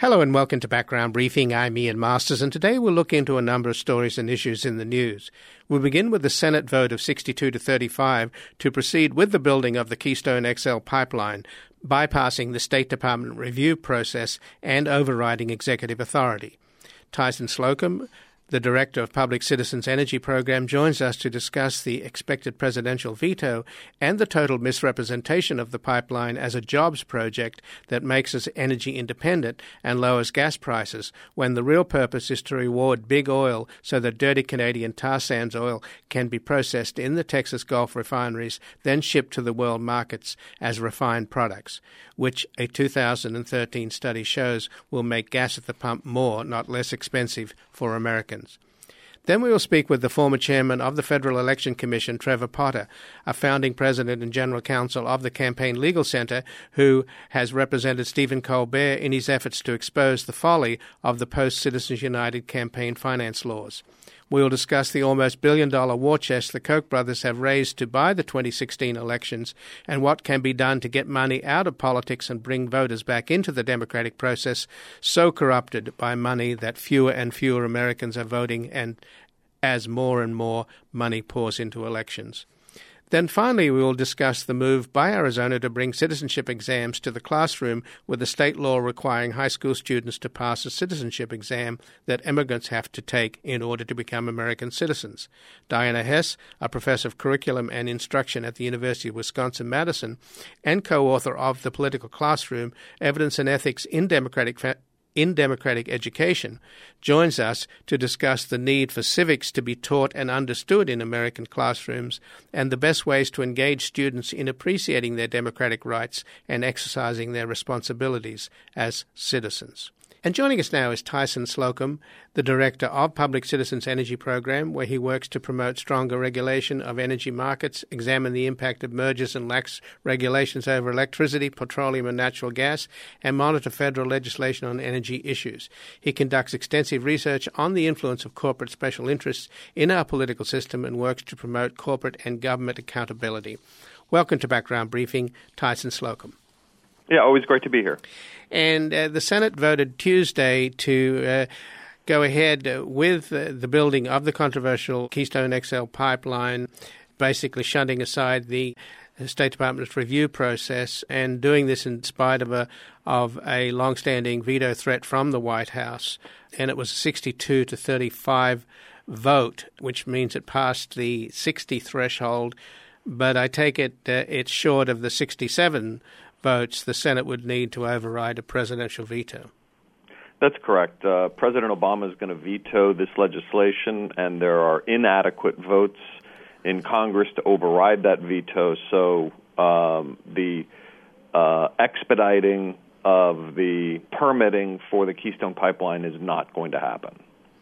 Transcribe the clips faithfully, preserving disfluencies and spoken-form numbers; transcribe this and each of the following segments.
Hello and welcome to Background Briefing. I'm Ian Masters, and today we'll look into a number of stories and issues in the news. We'll begin with the Senate vote of sixty-two to thirty-five to proceed with the building of the Keystone X L pipeline, bypassing the State Department review process and overriding executive authority. Tyson Slocum, the Director of Public Citizens Energy Program, joins us to discuss the expected presidential veto and the total misrepresentation of the pipeline as a jobs project that makes us energy independent and lowers gas prices, when the real purpose is to reward big oil so that dirty Canadian tar sands oil can be processed in the Texas Gulf refineries, then shipped to the world markets as refined products, which a two thousand thirteen study shows will make gas at the pump more, not less expensive for Americans. Then we will speak with the former chairman of the Federal Election Commission, Trevor Potter, a founding president and general counsel of the Campaign Legal Center, who has represented Stephen Colbert in his efforts to expose the folly of the post-Citizens United campaign finance laws. We will discuss the almost billion-dollar war chest the Koch brothers have raised to buy the twenty sixteen elections and what can be done to get money out of politics and bring voters back into the democratic process, so corrupted by money that fewer and fewer Americans are voting and as more and more money pours into elections. Then finally, we will discuss the move by Arizona to bring citizenship exams to the classroom, with a state law requiring high school students to pass a citizenship exam that immigrants have to take in order to become American citizens. Diana Hess, a professor of curriculum and instruction at the University of Wisconsin-Madison and co-author of The Political Classroom, Evidence and Ethics in Democratic Fa- in Democratic Education, joins us to discuss the need for civics to be taught and understood in American classrooms and the best ways to engage students in appreciating their democratic rights and exercising their responsibilities as citizens. And joining us now is Tyson Slocum, the Director of Public Citizens Energy Program, where he works to promote stronger regulation of energy markets, examine the impact of mergers and lax regulations over electricity, petroleum and natural gas, and monitor federal legislation on energy issues. He conducts extensive research on the influence of corporate special interests in our political system and works to promote corporate and government accountability. Welcome to Background Briefing, Tyson Slocum. Yeah, always great to be here. And uh, the Senate voted Tuesday to uh, go ahead with uh, the building of the controversial Keystone X L pipeline, basically shunting aside the State Department's review process and doing this in spite of a of a long-standing veto threat from the White House. And it was a sixty-two to thirty-five vote, which means it passed the sixty threshold. But I take it uh, it's short of the sixty-seven votes the Senate would need to override a presidential veto. That's correct. Uh, President Obama is going to veto this legislation, and there are inadequate votes in Congress to override that veto. So um, the uh, expediting of the permitting for the Keystone Pipeline is not going to happen.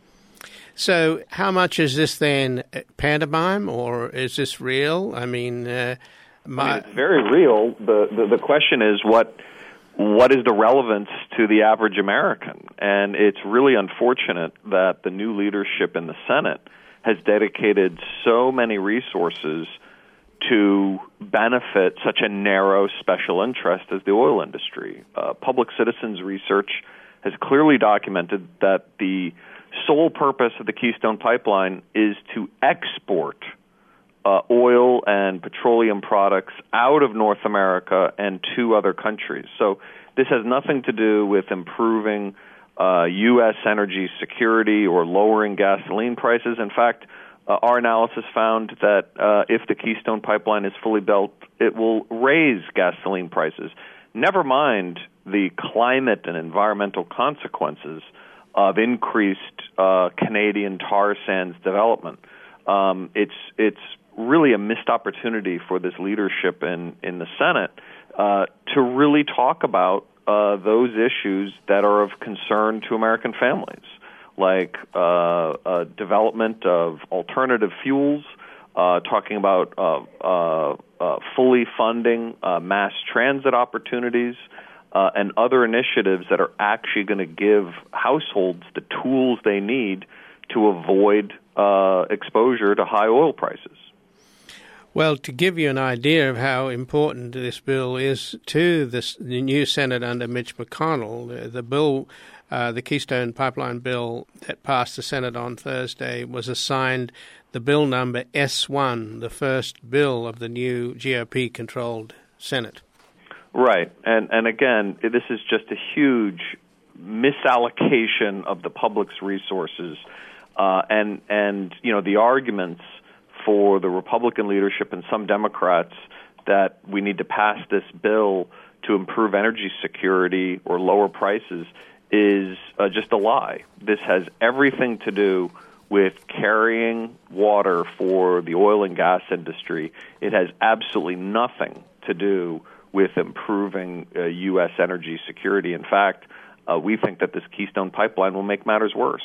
So how much is this then pantomime, or is this real? I mean... Uh, My, I mean, it's very real. The, the the question is what what is the relevance to the average American? And it's really unfortunate that the new leadership in the Senate has dedicated so many resources to benefit such a narrow special interest as the oil industry. Uh, Public Citizens Research has clearly documented that the sole purpose of the Keystone Pipeline is to export Uh, oil and petroleum products out of North America and to other countries. So this has nothing to do with improving uh, U S energy security or lowering gasoline prices. In fact, uh, our analysis found that uh, if the Keystone Pipeline is fully built, it will raise gasoline prices. Never mind the climate and environmental consequences of increased uh, Canadian tar sands development. Um, it's it's really a missed opportunity for this leadership in, in the Senate uh, to really talk about uh, those issues that are of concern to American families, like uh, uh, development of alternative fuels, uh, talking about uh, uh, uh, fully funding uh, mass transit opportunities, uh, and other initiatives that are actually going to give households the tools they need to avoid uh, exposure to high oil prices. Well, to give you an idea of how important this bill is to this, the new Senate under Mitch McConnell, the bill, uh, the Keystone Pipeline bill that passed the Senate on Thursday was assigned the bill number S one, the first bill of the new G O P-controlled Senate. Right. And, and again, this is just a huge misallocation of the public's resources. Uh, and, and, you know, the arguments for the Republican leadership and some Democrats that we need to pass this bill to improve energy security or lower prices is uh, just a lie. This has everything to do with carrying water for the oil and gas industry. It has absolutely nothing to do with improving uh, U S energy security. In fact, uh, we think that this Keystone Pipeline will make matters worse.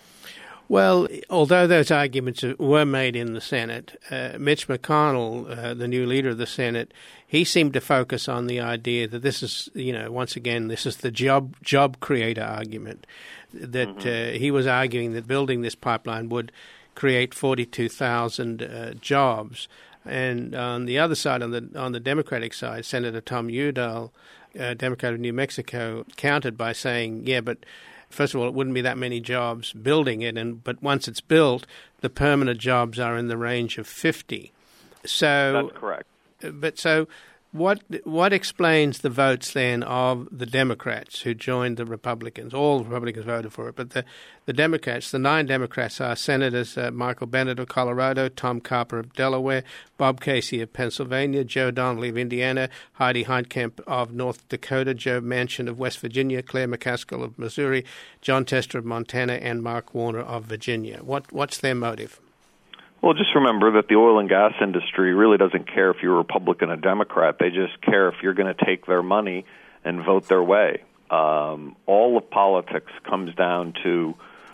Well, although those arguments were made in the Senate, uh, Mitch McConnell, uh, the new leader of the Senate, he seemed to focus on the idea that this is, you know, once again, this is the job job creator argument, that mm-hmm. uh, he was arguing that building this pipeline would create forty-two thousand uh, jobs. And on the other side, on the on the Democratic side, Senator Tom Udall, uh, Democrat of New Mexico, countered by saying, yeah, but first of all, it wouldn't be that many jobs building it, and but once it's built, the permanent jobs are in the range of fifty. So that's correct. But so what what explains the votes then of the Democrats who joined the Republicans? All the Republicans voted for it, but the, the Democrats, the nine Democrats are Senators uh, Michael Bennet of Colorado, Tom Carper of Delaware, Bob Casey of Pennsylvania, Joe Donnelly of Indiana, Heidi Heitkamp of North Dakota, Joe Manchin of West Virginia, Claire McCaskill of Missouri, John Tester of Montana, and Mark Warner of Virginia. What what's their motive? Well, just remember that the oil and gas industry really doesn't care if you're a Republican or Democrat. They just care if you're going to take their money and vote their way. Um, all of politics comes down to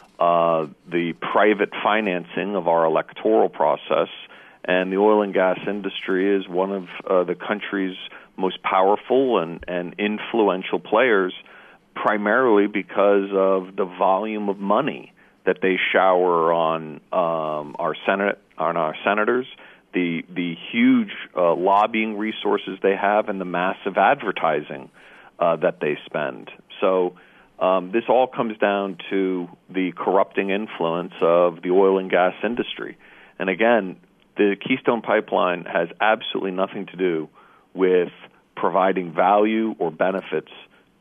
uh, the private financing of our electoral process, and the oil and gas industry is one of uh, the country's most powerful and, and influential players, primarily because of the volume of money that they shower on um, our Senate, on our senators, the the huge uh, lobbying resources they have, and the massive advertising uh, that they spend. So um, this all comes down to the corrupting influence of the oil and gas industry. And again, the Keystone Pipeline has absolutely nothing to do with providing value or benefits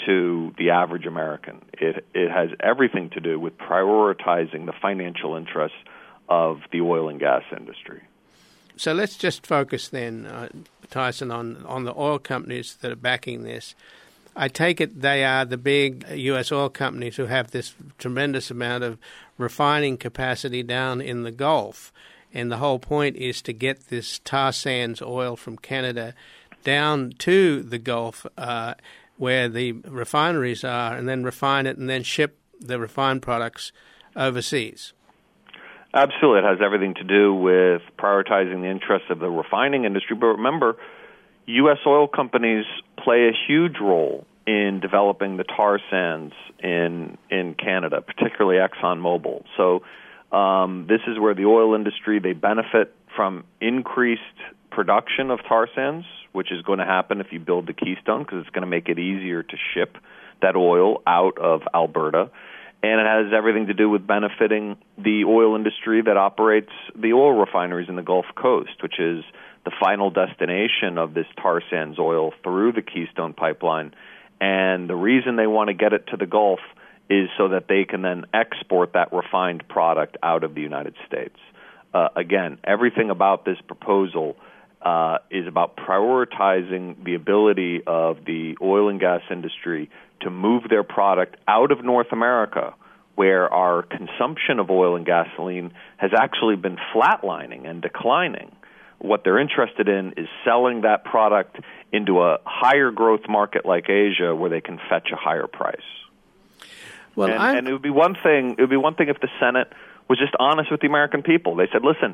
to the average American. It it has everything to do with prioritizing the financial interests of the oil and gas industry. So let's just focus then, uh, Tyson, on, on the oil companies that are backing this. I take it they are the big U S oil companies who have this tremendous amount of refining capacity down in the Gulf. And the whole point is to get this tar sands oil from Canada down to the Gulf, uh, where the refineries are, and then refine it and then ship the refined products overseas. Absolutely. It has everything to do with prioritizing the interests of the refining industry. But remember, U S oil companies play a huge role in developing the tar sands in in Canada, particularly ExxonMobil. So um, this is where the oil industry, they benefit from increased production of tar sands, which is going to happen if you build the Keystone, because it's going to make it easier to ship that oil out of Alberta. And it has everything to do with benefiting the oil industry that operates the oil refineries in the Gulf Coast, which is the final destination of this tar sands oil through the Keystone Pipeline. And the reason they want to get it to the Gulf is so that they can then export that refined product out of the United States. Uh, again, everything about this proposal Uh, is about prioritizing the ability of the oil and gas industry to move their product out of North America, where our consumption of oil and gasoline has actually been flatlining and declining. What they're interested in is selling that product into a higher growth market like Asia, where they can fetch a higher price. Well, and, and it would be one thing. It would be one thing if the Senate was just honest with the American people. They said, "Listen,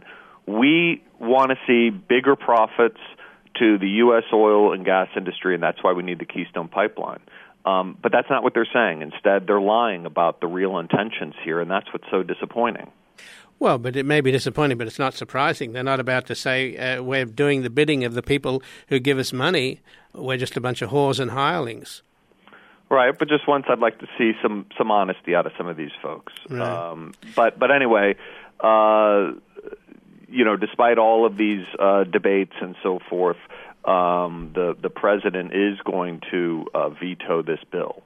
we want to see bigger profits to the U S oil and gas industry, and that's why we need the Keystone Pipeline." Um, but that's not what they're saying. Instead, they're lying about the real intentions here, and that's what's so disappointing. Well, but it may be disappointing, but it's not surprising. They're not about to say uh, we're doing the bidding of the people who give us money. We're just a bunch of whores and hirelings. Right, but just once I'd like to see some, some honesty out of some of these folks. Right. Um, but but anyway, uh, you know, despite all of these uh, debates and so forth, um, the the president is going to uh, veto this bill.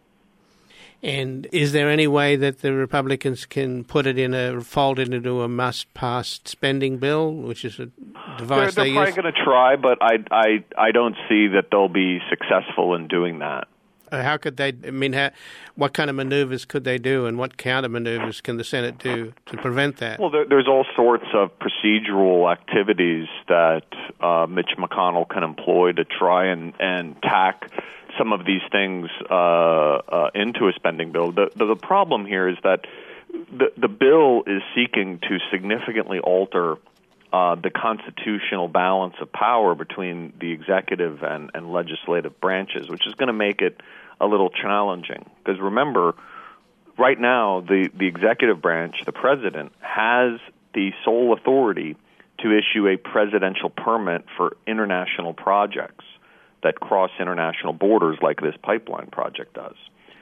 And is there any way that the Republicans can put it in a, fold it into a must-pass spending bill, which is a device they're, they they're use? probably going to try, but I, I, I don't see that they'll be successful in doing that. Uh, How could they, I mean, how, what kind of maneuvers could they do, and what counter-maneuvers can the Senate do to prevent that? Well, there, there's all sorts of procedural activities that uh, Mitch McConnell can employ to try and, and tack some of these things uh, uh, into a spending bill. The, the, the problem here is that the, the bill is seeking to significantly alter uh, the constitutional balance of power between the executive and, and legislative branches, which is going to make it a little challenging. Because remember, right now, the, the executive branch, the president, has the sole authority to issue a presidential permit for international projects that cross international borders like this pipeline project does.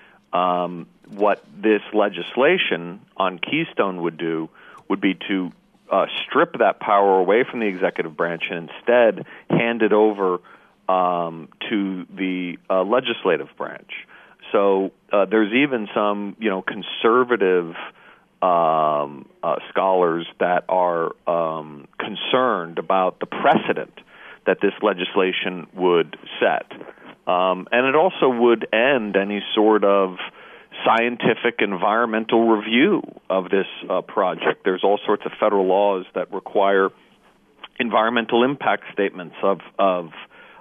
Um, what this legislation on Keystone would do would be to uh, strip that power away from the executive branch and instead hand it over um, to the uh, legislative branch. So uh, there's even some, you know, conservative um, uh, scholars that are um, concerned about the precedent that this legislation would set. Um, and it also would end any sort of scientific environmental review of this uh, project. There's all sorts of federal laws that require environmental impact statements of of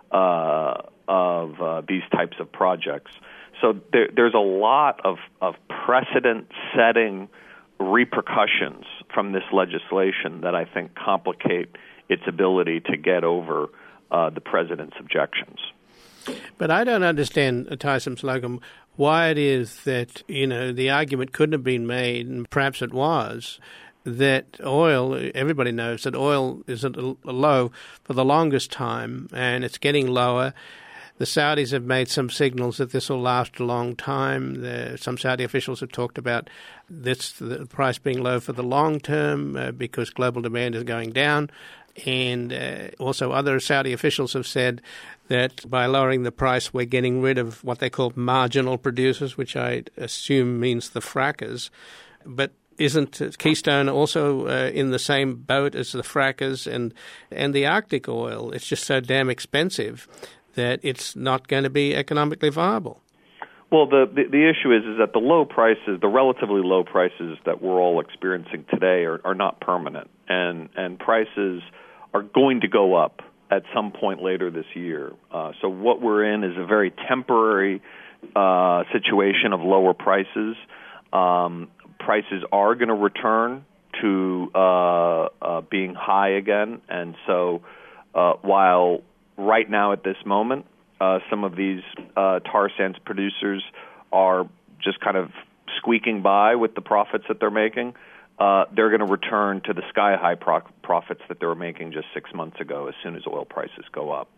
uh, of uh, these types of projects. So there, there's a lot of, of precedent-setting repercussions from this legislation that I think complicate its ability to get over uh, the president's objections. But I don't understand, Tyson Slocum, why it is that, you know, the argument couldn't have been made, and perhaps it was, that oil, everybody knows that oil is at a low for the longest time, and it's getting lower. The Saudis have made some signals that this will last a long time. The, some Saudi officials have talked about this, the price being low for the long term uh, because global demand is going down. And uh, also other Saudi officials have said that by lowering the price, we're getting rid of what they call marginal producers, which I assume means the frackers. But isn't Keystone also uh, in the same boat as the frackers and, and the Arctic oil? It's just so damn expensive that it's not going to be economically viable. Well, the, the the issue is is that the low prices, the relatively low prices that we're all experiencing today are, are not permanent, and and prices are going to go up at some point later this year. Uh, so what we're in is a very temporary uh, situation of lower prices. Um, prices are going to return to uh, uh, being high again, and so uh, while right now at this moment, uh, some of these uh, tar sands producers are just kind of squeaking by with the profits that they're making. Uh, they're going to return to the sky-high pro- profits that they were making just six months ago as soon as oil prices go up.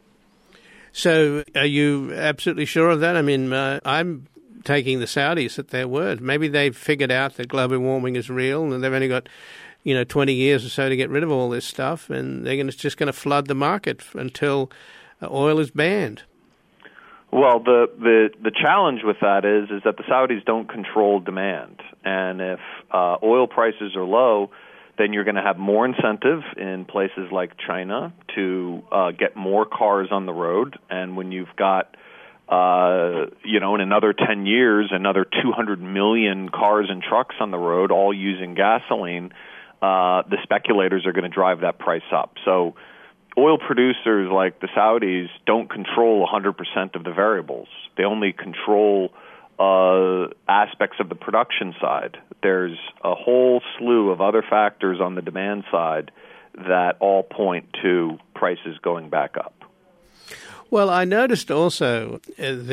So are you absolutely sure of that? I mean, uh, I'm taking the Saudis at their word. Maybe they've figured out that global warming is real and they've only got, you know, twenty years or so to get rid of all this stuff, and they're gonna, just going to flood the market until oil is banned. Well, the, the, the challenge with that is is that the Saudis don't control demand. And if uh, oil prices are low, then you're going to have more incentive in places like China to uh, get more cars on the road. And when you've got, uh, you know, in another ten years, another two hundred million cars and trucks on the road, all using gasoline, uh, the speculators are going to drive that price up. So oil producers like the Saudis don't control one hundred percent of the variables. They only control uh, aspects of the production side. There's a whole slew of other factors on the demand side that all point to prices going back up. Well, I noticed also uh, that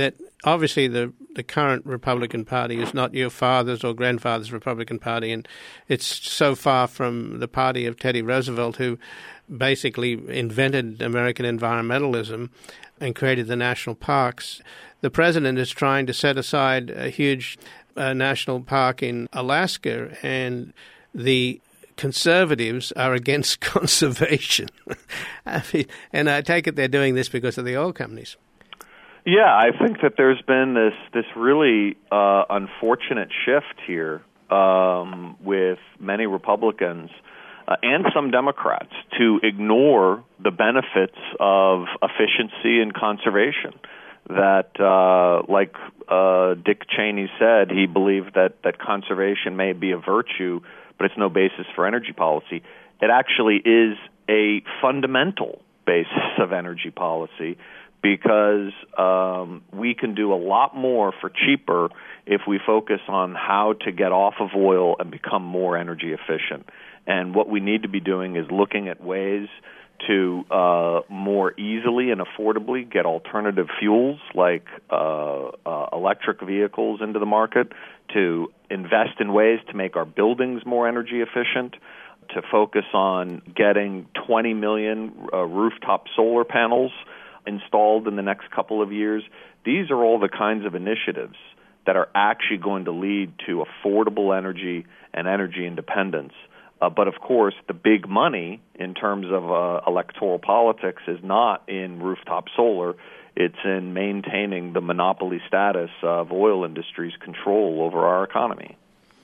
obviously the, the current Republican Party is not your father's or grandfather's Republican Party, and it's so far from the party of Teddy Roosevelt, who basically invented American environmentalism and created the national parks. The president is trying to set aside a huge uh, national park in Alaska, and the conservatives are against conservation. I mean, and I take it they're doing this because of the oil companies. Yeah, I think that there's been this this really uh, unfortunate shift here um, with many Republicans uh, and some Democrats to ignore the benefits of efficiency and conservation. That, uh, like uh, Dick Cheney said, he believed that, that conservation may be a virtue, but it's no basis for energy policy. It actually is a fundamental basis of energy policy, because um, we can do a lot more for cheaper if we focus on how to get off of oil and become more energy efficient. And what we need to be doing is looking at ways to uh, more easily and affordably get alternative fuels like uh, uh, electric vehicles into the market, to invest in ways to make our buildings more energy efficient, to focus on getting twenty million uh, rooftop solar panels installed in the next couple of years. These are all the kinds of initiatives that are actually going to lead to affordable energy and energy independence. Uh, but of course, the big money in terms of uh, electoral politics is not in rooftop solar. It's in maintaining the monopoly status of oil industry's control over our economy.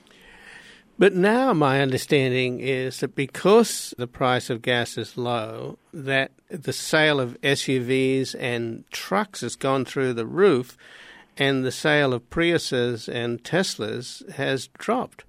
But now my understanding is that because the price of gas is low, that the sale of S U Vs and trucks has gone through the roof, and the sale of Priuses and Teslas has dropped.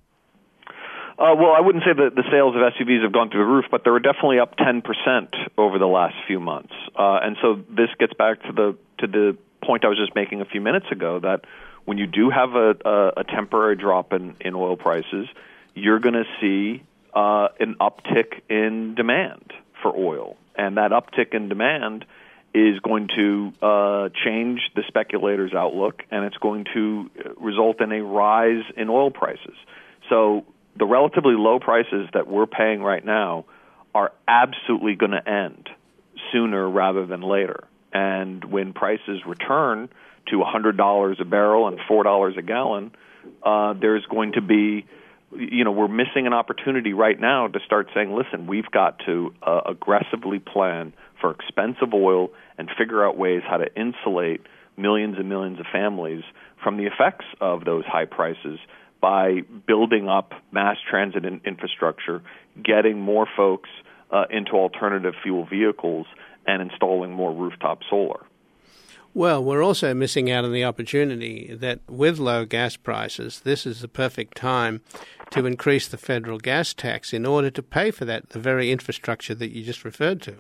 Uh, well, I wouldn't say that the sales of S U Vs have gone through the roof, but they were definitely up ten percent over the last few months. Uh, and so this gets back to the to the point I was just making a few minutes ago, that when you do have a, a, a temporary drop in, in oil prices, you're going to see uh, an uptick in demand for oil. And that uptick in demand is going to uh, change the speculator's outlook, and it's going to result in a rise in oil prices. So the relatively low prices that we're paying right now are absolutely going to end sooner rather than later. And when prices return to one hundred dollars a barrel and four dollars a gallon, uh, there's going to be, you know, we're missing an opportunity right now to start saying, listen, we've got to uh, aggressively plan for expensive oil and figure out ways how to insulate millions and millions of families from the effects of those high prices by building up mass transit in- infrastructure, getting more folks uh, into alternative fuel vehicles, and installing more rooftop solar. Well, we're also missing out on the opportunity that with low gas prices, this is the perfect time to increase the federal gas tax in order to pay for that, the very infrastructure that you just referred to.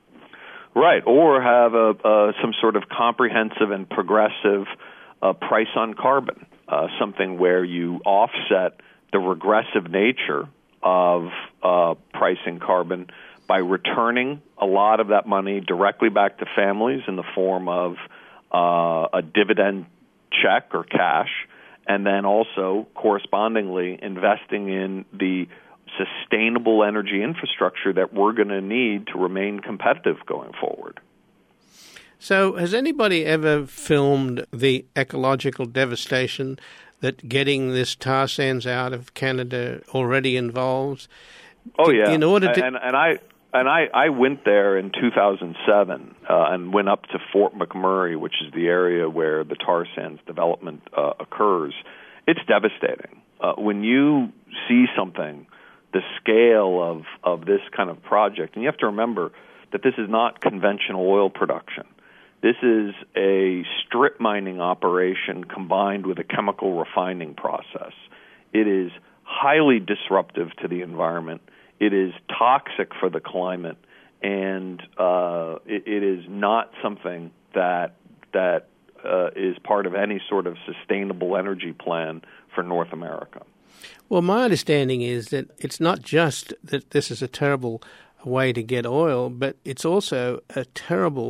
Right, or have a, uh, some sort of comprehensive and progressive uh, price on carbon, uh, something where you offset the regressive nature of uh, pricing carbon by returning a lot of that money directly back to families in the form of uh, a dividend check or cash, and then also correspondingly investing in the sustainable energy infrastructure that we're going to need to remain competitive going forward. So has anybody ever filmed the ecological devastation that getting this tar sands out of Canada already involves? Oh, yeah. In order to... And, and I... And I, I went there in two thousand seven uh, and went up to Fort McMurray, which is the area where the tar sands development uh, occurs. It's devastating. Uh, when you see something, the scale of, of this kind of project, and you have to remember that this is not conventional oil production. This is a strip mining operation combined with a chemical refining process. It is highly disruptive to the environment. It is toxic for the climate, and uh, it, it is not something that that uh, is part of any sort of sustainable energy plan for North America. Well, my understanding is that it's not just that this is a terrible way to get oil, but it's also a terrible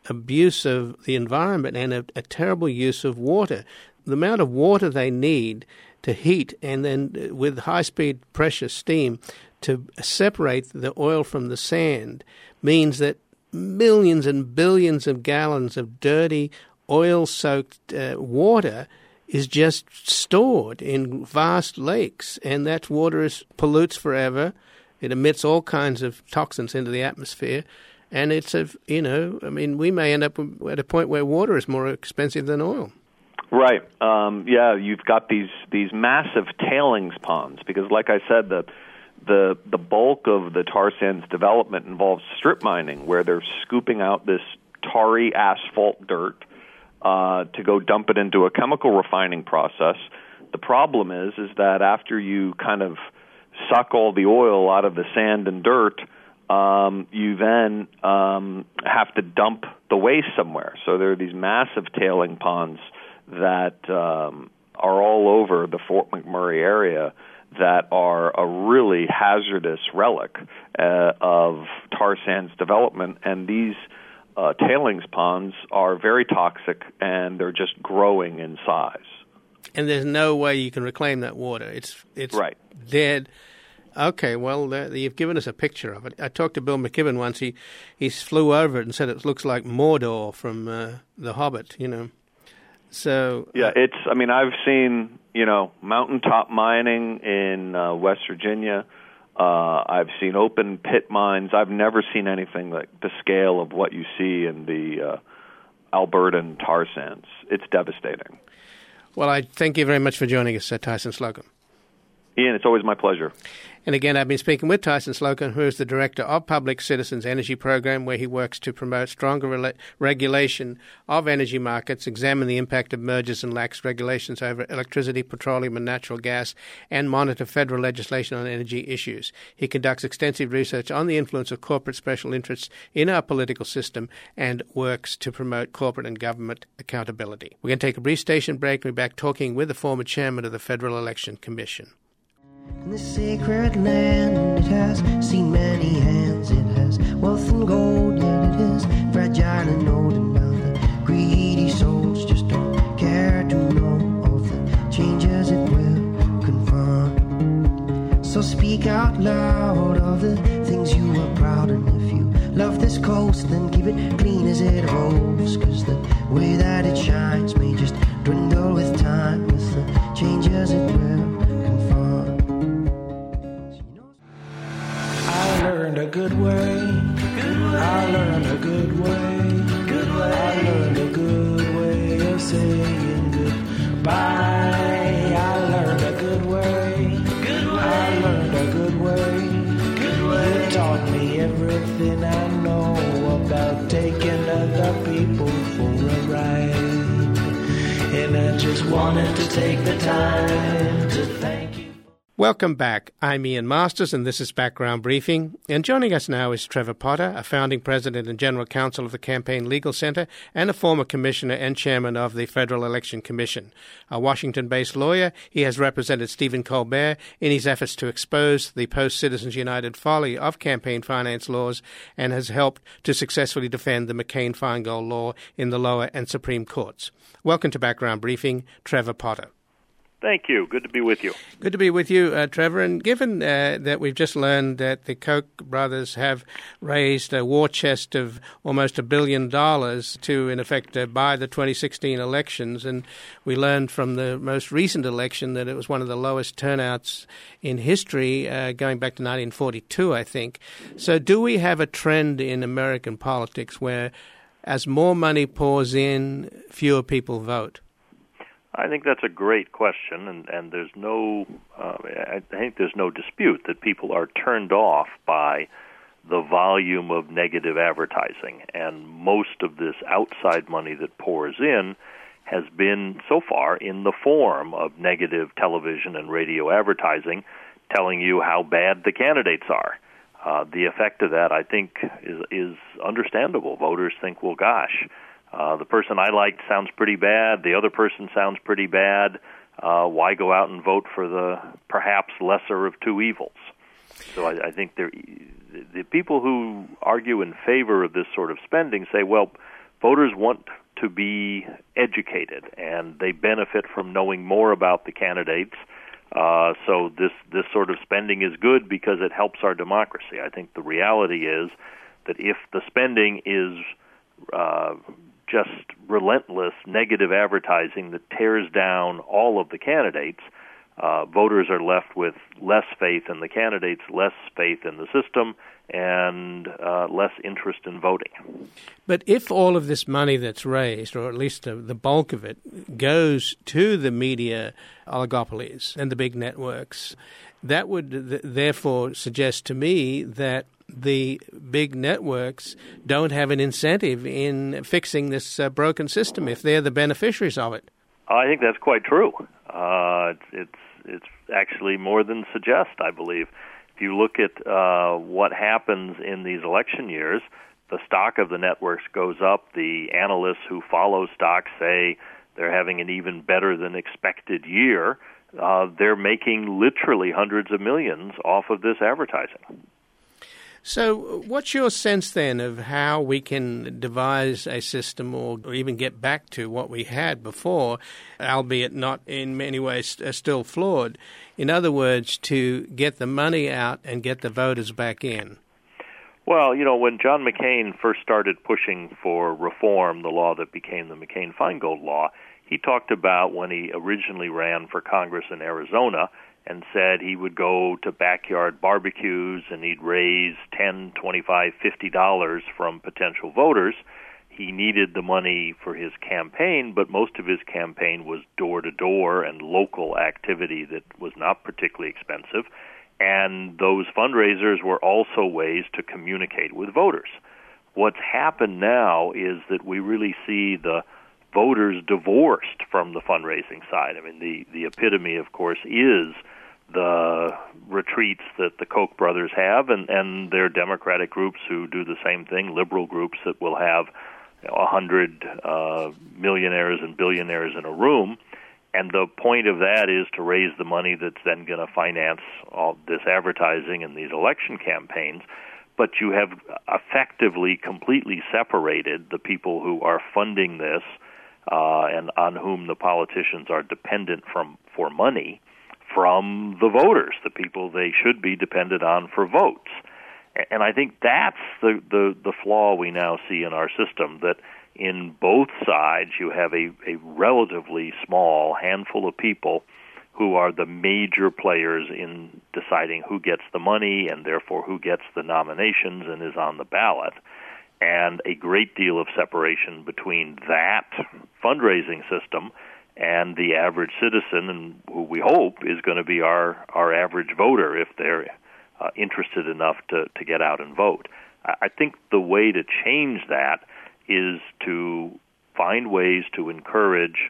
abuse of the environment and a, a terrible use of water. The amount of water they need to heat and then with high-speed pressure steam to separate the oil from the sand means that millions and billions of gallons of dirty, oil-soaked uh, water is just stored in vast lakes, and that water is, pollutes forever. It emits all kinds of toxins into the atmosphere, and it's a, you know, I mean, we may end up at a point where water is more expensive than oil. Right. Um, yeah, you've got these these massive tailings ponds because, like I said, the the the bulk of the tar sands development involves strip mining, where they're scooping out this tarry asphalt dirt uh, to go dump it into a chemical refining process. The problem is is that after you kind of suck all the oil out of the sand and dirt, um, you then um, have to dump the waste somewhere. So there are these massive tailing ponds that um, are all over the Fort McMurray area that are a really hazardous relic uh, of tar sands development. And these uh, tailings ponds are very toxic, and they're just growing in size. And there's no way you can reclaim that water. It's it's right. dead. Okay, well, uh, you've given us a picture of it. I talked to Bill McKibben once. He, he flew over it and said it looks like Mordor from uh, The Hobbit, you know. So yeah, it's. I mean, I've seen you know mountaintop mining in uh, West Virginia. Uh, I've seen open pit mines. I've never seen anything like the scale of what you see in the uh, Albertan tar sands. It's devastating. Well, I thank you very much for joining us, uh, Tyson Slocum. Ian, it's always my pleasure. And again, I've been speaking with Tyson Slocum, who is the director of Public Citizens Energy Program, where he works to promote stronger re- regulation of energy markets, examine the impact of mergers and lax regulations over electricity, petroleum and natural gas, and monitor federal legislation on energy issues. He conducts extensive research on the influence of corporate special interests in our political system and works to promote corporate and government accountability. We're going to take a brief station break and be back talking with the former chairman of the Federal Election Commission. In this sacred land, it has seen many hands. It has wealth and gold, yet it is fragile and old. And now the greedy souls just don't care to know of the changes it will confront. So speak out loud of the things you are proud. And if you love this coast, then keep it clean as it holds. Cause the way that it shines may just dwindle with time, with the changes it will. I learned a good way. Good way. I learned a good way. Good way. I learned a good way of saying goodbye. I learned a good way. Good way. I learned a good way. Good way. You taught me everything I know about taking other people for a ride. And I just wanted to take the time to thank you. Welcome back. I'm Ian Masters, and this is Background Briefing. And joining us now is Trevor Potter, a founding president and general counsel of the Campaign Legal Center and a former commissioner and chairman of the Federal Election Commission. A Washington-based lawyer, he has represented Stephen Colbert in his efforts to expose the post-Citizens United folly of campaign finance laws and has helped to successfully defend the McCain-Feingold law in the lower and Supreme Courts. Welcome to Background Briefing, Trevor Potter. Thank you. Good to be with you. Good to be with you, uh, Trevor. And given uh, that we've just learned that the Koch brothers have raised a war chest of almost a billion dollars to, in effect, uh, buy the twenty sixteen elections, and we learned from the most recent election that it was one of the lowest turnouts in history, uh, going back to nineteen forty-two, I think. So do we have a trend in American politics where as more money pours in, fewer people vote? I think that's a great question, and, and there's no, uh, I think there's no dispute that people are turned off by the volume of negative advertising, and most of this outside money that pours in has been so far in the form of negative television and radio advertising telling you how bad the candidates are. Uh, the effect of that, I think, is, is understandable. Voters think, well, gosh, Uh, the person I liked sounds pretty bad. The other person sounds pretty bad. Uh, why go out and vote for the perhaps lesser of two evils? So I, I think there, the people who argue in favor of this sort of spending say, well, voters want to be educated, and they benefit from knowing more about the candidates. Uh, so this this sort of spending is good because it helps our democracy. I think the reality is that if the spending is uh, just relentless negative advertising that tears down all of the candidates, uh, voters are left with less faith in the candidates, less faith in the system, and uh, less interest in voting. But if all of this money that's raised, or at least the, the bulk of it, goes to the media oligopolies and the big networks, that would th- therefore suggest to me that the big networks don't have an incentive in fixing this uh, broken system if they're the beneficiaries of it. I think that's quite true. Uh, it's, it's it's actually more than suggest, I believe. If you look at uh, what happens in these election years, the stock of the networks goes up. The analysts who follow stocks say they're having an even better than expected year. Uh, they're making literally hundreds of millions off of this advertising. So what's your sense then of how we can devise a system or, or even get back to what we had before, albeit not in many ways uh, still flawed? In other words, to get the money out and get the voters back in? Well, you know, when John McCain first started pushing for reform, the law that became the McCain-Feingold law, he talked about when he originally ran for Congress in Arizona and said he would go to backyard barbecues and he'd raise ten, twenty-five, fifty dollars from potential voters. He needed the money for his campaign, but most of his campaign was door-to-door and local activity that was not particularly expensive. And those fundraisers were also ways to communicate with voters. What's happened now is that we really see the voters divorced from the fundraising side. I mean, the, the epitome, of course, is the retreats that the Koch brothers have, and, and there are Democratic groups who do the same thing, liberal groups that will have a you know, hundred uh, millionaires and billionaires in a room. And the point of that is to raise the money that's then going to finance all this advertising and these election campaigns. But you have effectively completely separated the people who are funding this uh, and on whom the politicians are dependent from for money from the voters, the people they should be dependent on for votes. And I think that's the, the, the flaw we now see in our system, that in both sides you have a, a relatively small handful of people who are the major players in deciding who gets the money and therefore who gets the nominations and is on the ballot, and a great deal of separation between that fundraising system and the average citizen, and who we hope is going to be our, our average voter if they're uh, interested enough to, to get out and vote. I think the way to change that is to find ways to encourage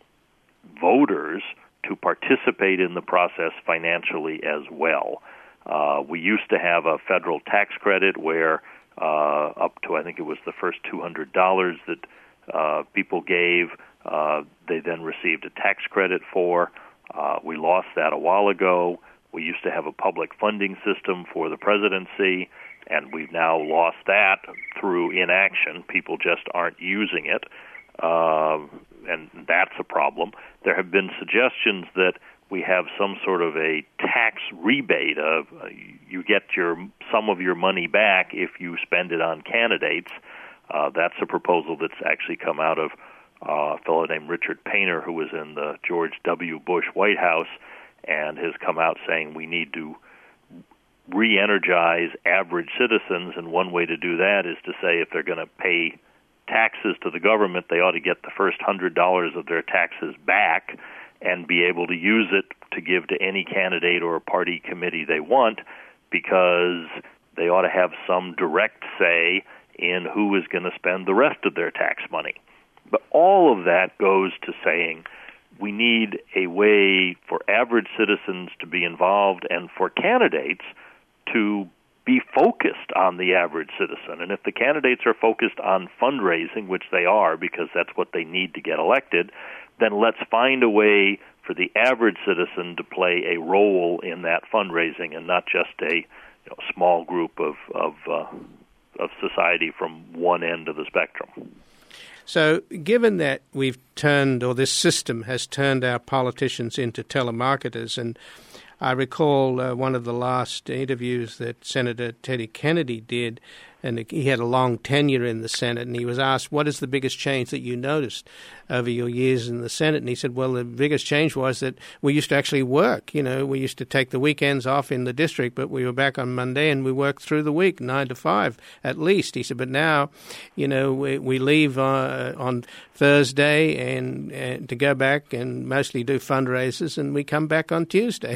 voters to participate in the process financially as well. Uh, we used to have a federal tax credit where uh, up to, I think it was the first two hundred dollars that uh, people gave, uh, they then received a tax credit for. Uh, we lost that a while ago. We used to have a public funding system for the presidency, and we've now lost that through inaction. People just aren't using it, uh, and that's a problem. There have been suggestions that we have some sort of a tax rebate of uh, you get your some of your money back if you spend it on candidates. Uh, that's a proposal that's actually come out of uh, a fellow named Richard Painter, who was in the George W. Bush White House, and has come out saying we need to re-energize average citizens, and one way to do that is to say if they're going to pay taxes to the government, they ought to get the first one hundred dollars of their taxes back and be able to use it to give to any candidate or party committee they want, because they ought to have some direct say in who is going to spend the rest of their tax money. But all of that goes to saying we need a way for average citizens to be involved and for candidates to be focused on the average citizen. And if the candidates are focused on fundraising, which they are because that's what they need to get elected, then let's find a way for the average citizen to play a role in that fundraising and not just a you know, small group of of, uh, of society from one end of the spectrum. So given that we've turned, or this system has turned our politicians into telemarketers, and I recall uh, one of the last interviews that Senator Teddy Kennedy did, and he had a long tenure in the Senate, and he was asked, what is the biggest change that you noticed over your years in the Senate? And he said, well, the biggest change was that we used to actually work. You know, we used to take the weekends off in the district, but we were back on Monday and we worked through the week, nine to five at least. He said, but now, you know, we, we leave uh, on Thursday and, and to go back and mostly do fundraisers, and we come back on Tuesday.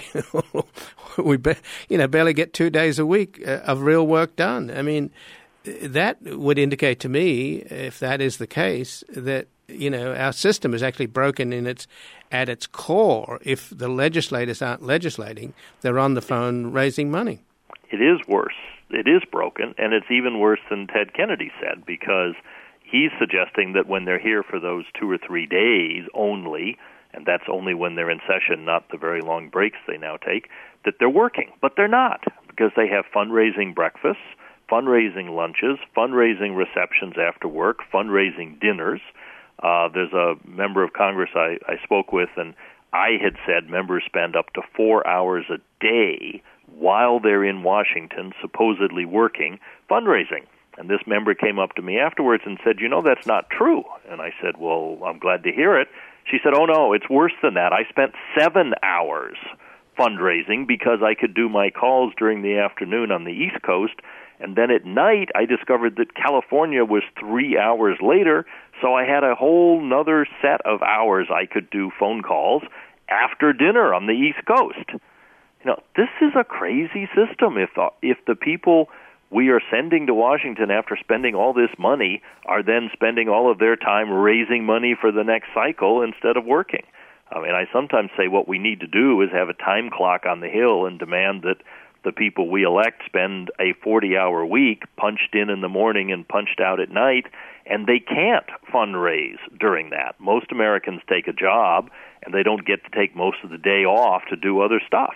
we, be, you know, barely get two days a week uh, of real work done. I mean, that would indicate to me, if that is the case, that, you know, our system is actually broken in its at its core. If the legislators aren't legislating, they're on the phone raising money. It is worse. It is broken, and it's even worse than Ted Kennedy said, because he's suggesting that when they're here for those two or three days only, and that's only when they're in session, not the very long breaks they now take, that they're working. But they're not, because they have fundraising breakfasts, fundraising lunches, fundraising receptions after work, fundraising dinners. Uh, there's a member of Congress I, I spoke with, and I had said members spend up to four hours a day while they're in Washington, supposedly working, fundraising. And this member came up to me afterwards and said, you know, that's not true. And I said, well, I'm glad to hear it. She said, oh, no, it's worse than that. I spent seven hours fundraising because I could do my calls during the afternoon on the East Coast. And then at night, I discovered that California was three hours later, so I had a whole nother set of hours I could do phone calls after dinner on the East Coast. You know, this is a crazy system. If uh, if the people we are sending to Washington after spending all this money are then spending all of their time raising money for the next cycle instead of working. I mean, I sometimes say what we need to do is have a time clock on the Hill and demand that the people we elect spend a forty-hour week punched in in the morning and punched out at night, and they can't fundraise during that. Most Americans take a job, and they don't get to take most of the day off to do other stuff.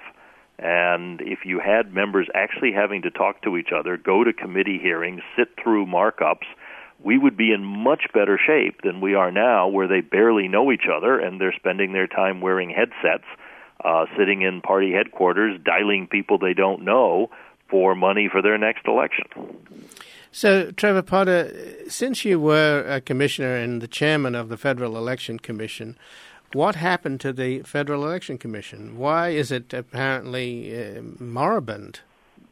And if you had members actually having to talk to each other, go to committee hearings, sit through markups, we would be in much better shape than we are now, where they barely know each other, and they're spending their time wearing headsets, Uh, sitting in party headquarters, dialing people they don't know for money for their next election. So, Trevor Potter, since you were a commissioner and the chairman of the Federal Election Commission, what happened to the Federal Election Commission? Why is it apparently uh, moribund?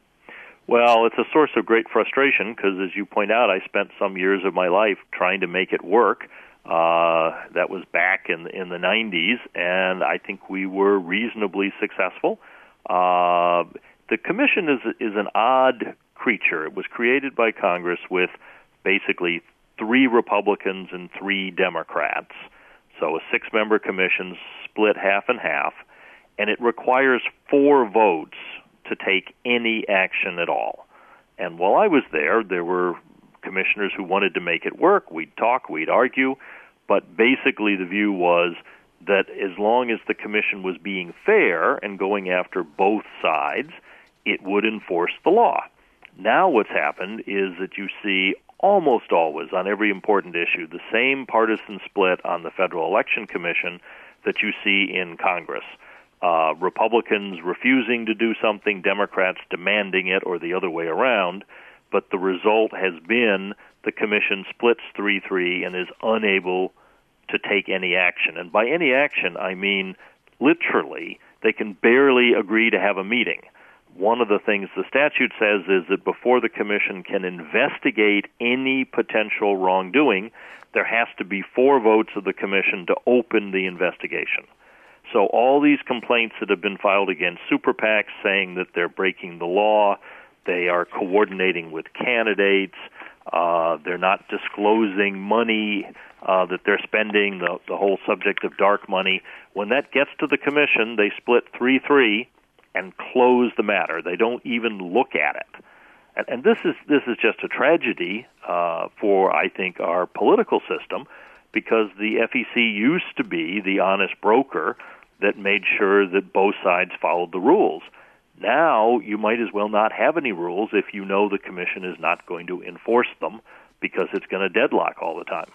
Well, it's a source of great frustration because, as you point out, I spent some years of my life trying to make it work. Uh, that was back in in the nineties, and I think we were reasonably successful. Uh, the commission is is an odd creature. It was created by Congress with basically three Republicans and three Democrats, so a six-member commission split half and half, and it requires four votes to take any action at all. And while I was there, there were commissioners who wanted to make it work. We'd talk, we'd argue, but basically the view was that as long as the commission was being fair and going after both sides, it would enforce the law. Now what's happened is that you see almost always on every important issue the same partisan split on the Federal Election Commission that you see in Congress. Uh, Republicans refusing to do something, Democrats demanding it, or the other way around. But the result has been the commission splits three three and is unable to take any action. And by any action, I mean literally they can barely agree to have a meeting. One of the things the statute says is that before the commission can investigate any potential wrongdoing, there has to be four votes of the commission to open the investigation. So all these complaints that have been filed against super PACs saying that they're breaking the law, they are coordinating with candidates, uh, they're not disclosing money uh, that they're spending, the, the whole subject of dark money. When that gets to the commission, they split three three and close the matter. They don't even look at it. And, and this is this is just a tragedy uh, for, I think, our political system, because the F E C used to be the honest broker that made sure that both sides followed the rules. Now, you might as well not have any rules if you know the commission is not going to enforce them because it's going to deadlock all the time.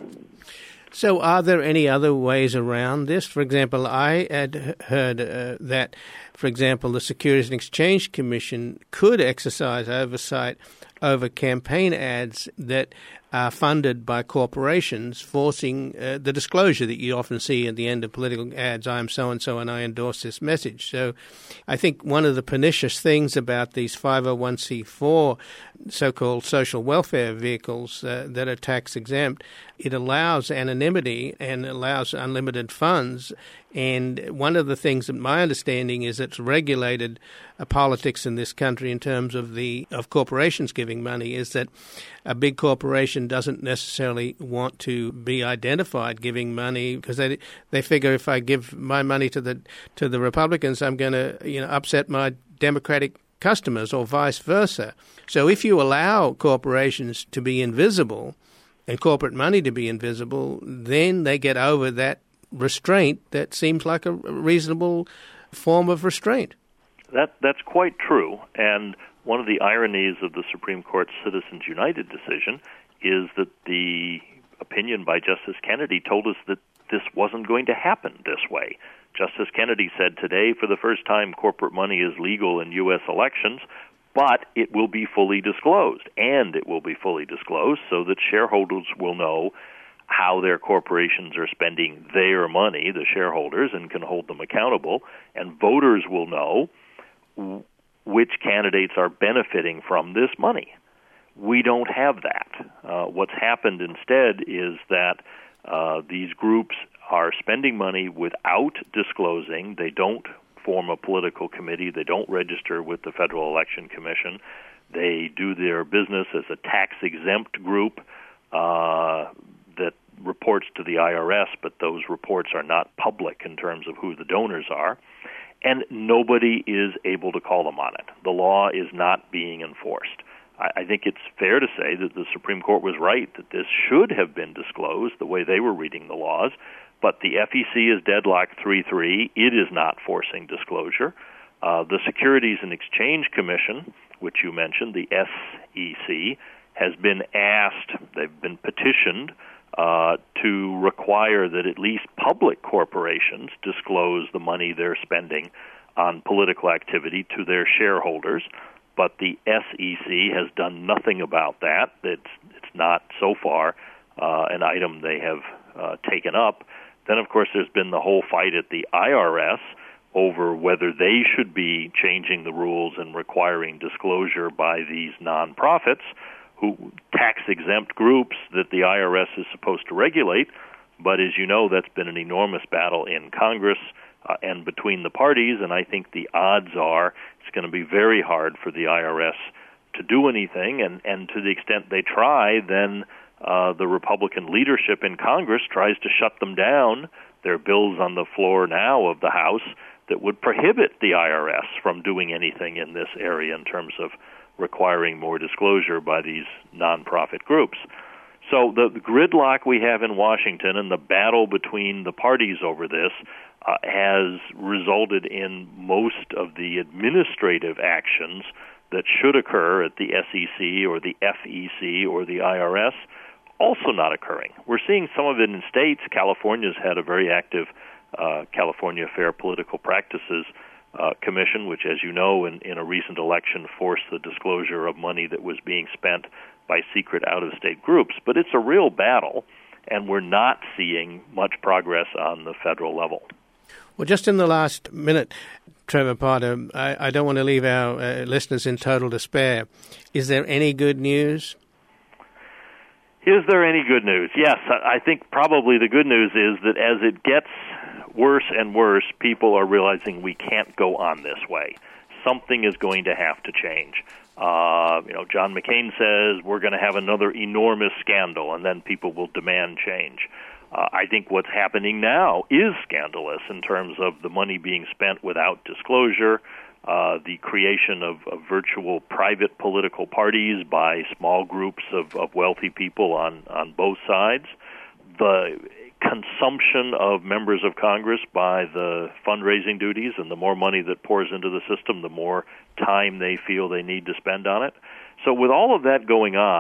So are there any other ways around this? For example, I had heard uh, that, for example, the Securities and Exchange Commission could exercise oversight over campaign ads that are funded by corporations, forcing uh, the disclosure that you often see at the end of political ads, I am so-and-so and I endorse this message. So I think one of the pernicious things about these five oh one c four so-called social welfare vehicles uh, that are tax exempt, it allows anonymity and allows unlimited funds. And one of the things that my understanding is it's regulated uh, politics in this country in terms of the of corporations giving money is that a big corporation doesn't necessarily want to be identified giving money because they they figure if I give my money to the to the Republicans, I'm going to you know upset my Democratic customers or vice versa. So if you allow corporations to be invisible and corporate money to be invisible, then they get over that restraint that seems like a reasonable form of restraint. That that's quite true. And one of the ironies of the Supreme Court's Citizens United decision is that the opinion by Justice Kennedy told us that this wasn't going to happen this way. Justice Kennedy said today, for the first time, corporate money is legal in U S elections, but it will be fully disclosed, and it will be fully disclosed so that shareholders will know how their corporations are spending their money, the shareholders, and can hold them accountable, and voters will know which candidates are benefiting from this money. We don't have that. Uh, what's happened instead is that uh, these groups are spending money without disclosing. They don't form a political committee. They don't register with the Federal Election Commission. They do their business as a tax-exempt group uh, that reports to the I R S, but those reports are not public in terms of who the donors are. And nobody is able to call them on it. The law is not being enforced. I, I think it's fair to say that the Supreme Court was right that this should have been disclosed the way they were reading the laws, but the F E C is deadlocked three three. It is not forcing disclosure. Uh, the Securities and Exchange Commission, which you mentioned, the S E C, has been asked, they've been petitioned Uh, to require that at least public corporations disclose the money they're spending on political activity to their shareholders. But the S E C has done nothing about that. It's, it's not, so far, uh, an item they have uh, taken up. Then, of course, there's been the whole fight at the I R S over whether they should be changing the rules and requiring disclosure by these nonprofits, who tax-exempt groups that the I R S is supposed to regulate. But as you know, that's been an enormous battle in Congress uh, and between the parties, and I think the odds are it's going to be very hard for the I R S to do anything, and, and to the extent they try, then uh, the Republican leadership in Congress tries to shut them down. There are bills on the floor now of the House that would prohibit the I R S from doing anything in this area in terms of requiring more disclosure by these nonprofit groups. So the, the gridlock we have in Washington and the battle between the parties over this uh, has resulted in most of the administrative actions that should occur at the S E C or the F E C or the I R S also not occurring. We're seeing some of it in states. California's had a very active uh, California Fair Political Practices Uh, commission, which, as you know, in, in a recent election forced the disclosure of money that was being spent by secret out-of-state groups. But it's a real battle, and we're not seeing much progress on the federal level. Well, just in the last minute, Trevor Potter, I, I don't want to leave our uh, listeners in total despair. Is there any good news? Is there any good news? Yes, I think probably the good news is that as it gets worse and worse, people are realizing we can't go on this way. Something is going to have to change. Uh, you know, John McCain says we're going to have another enormous scandal, and then people will demand change. Uh, I think what's happening now is scandalous in terms of the money being spent without disclosure, uh, the creation of, of virtual private political parties by small groups of, of wealthy people on, on both sides, the consumption of members of Congress by the fundraising duties, and the more money that pours into the system, the more time they feel they need to spend on it. So with all of that going on,